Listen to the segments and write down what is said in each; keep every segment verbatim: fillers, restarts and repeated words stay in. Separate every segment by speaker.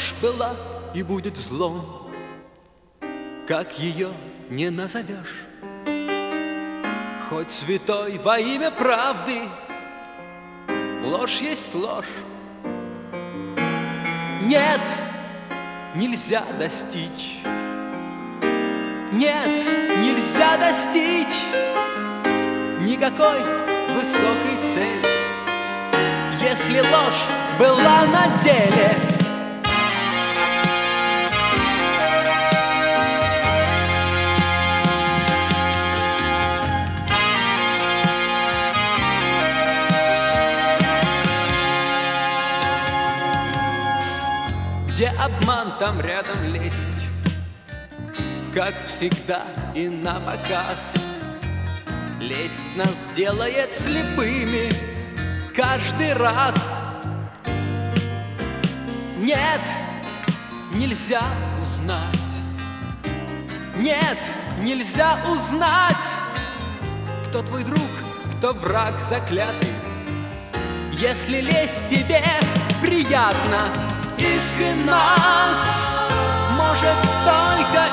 Speaker 1: ложь была и будет злом, как ее не назовешь. Хоть святой во имя правды, ложь есть ложь. Нет, нельзя достичь. Нет, нельзя достичь никакой высокой цели, если ложь была на деле. Где обман, там рядом лесть, как всегда и напоказ. Лесть нас делает слепыми каждый раз. Нет, нельзя узнать. Нет, нельзя узнать, кто твой друг, кто враг заклятый. Если лесть тебе приятна, искренность может только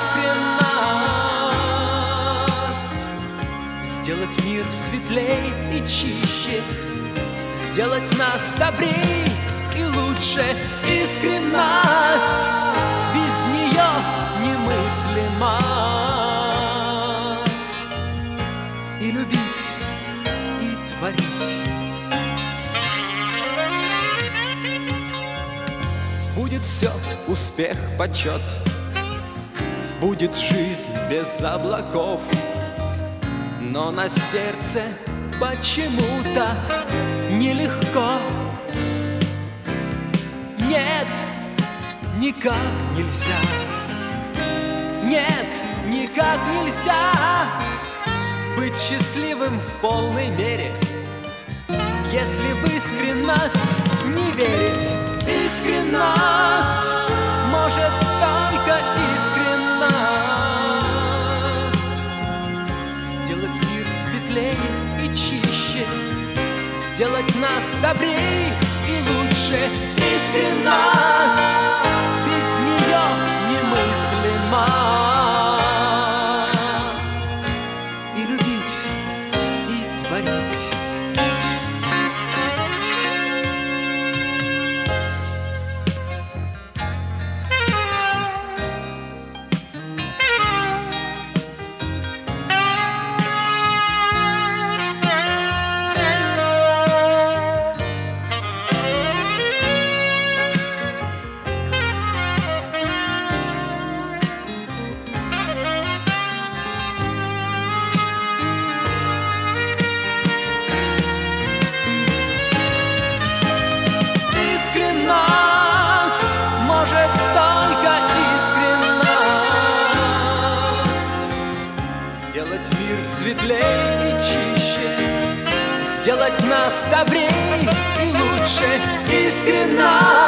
Speaker 1: искренность сделать мир светлей и чище, сделать нас добрей и лучше. Искренность без нее немыслима. И любить, и творить. Будет все успех, почет, будет жизнь без облаков, но на сердце почему-то нелегко. Нет, никак нельзя. Нет, никак нельзя быть счастливым в полной мере, если в искренность не верить. Искренность может только искренность сделать мир светлее и чище, сделать нас добрее и лучше. Искренность без нее немыслима. И любить, и творить. Может только искренность сделать мир светлее и чище, сделать нас добрее и лучше. Искренность